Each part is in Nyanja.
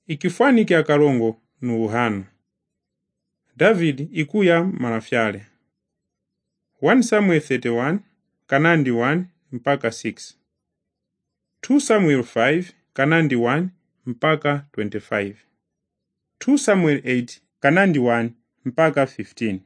Ikifwani kya kalongo nu uhanu. David ikuya marafyale. 1 Samuel 31 kanandi 1 mpaka 6. 2 Samuel 5 kanandi 1 mpaka 25. 2 Samuel 8 kanandi 1 mpaka 15.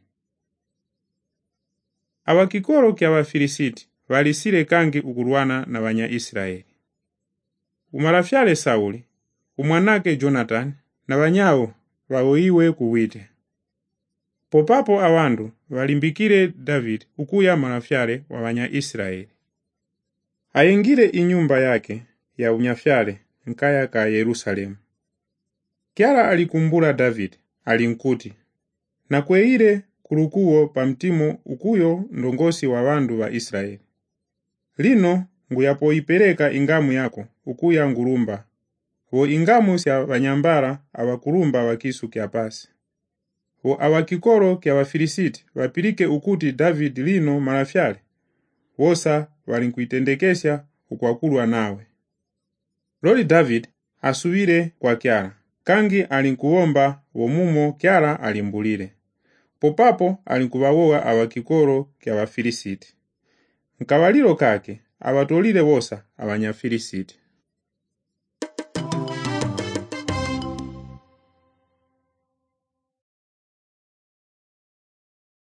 Abakikolo kya Bafilisiti balisile kangi ukulwana na banya Israeli. Umarafyale Sauli, umwanake Jonathan na banyawo bawoyiwe kuwite. Popapo awandu balimbikire David ukuya marafyale wa banya Israeli. Ayingire inyumba yake ya unyafyale nkaya ka Yerusalemu. Kyala alikumbula David alinkuti, na kweile kulukuwo pamtimo ukuyo ndongosi wa bandu wa Israeli. Lino nguyapoipeleka ingamu yako ukuya ngurumba, wo ingamu sya banyambara abakulumba wakisu kya pasi. Wo abakikolo kya Bafilisiti bapilike ukuti David lino marafyale, wosa walinkuitendekesya ukwakulwa nawe. Loli David asubire kwa Kyala, kangi alinkuomba womumo Kyala alimbulire. Popapo alinkubawowa abakikolo kya Bafilisiti. Nkabalilo kake abatolile wosa abanyafilisiti.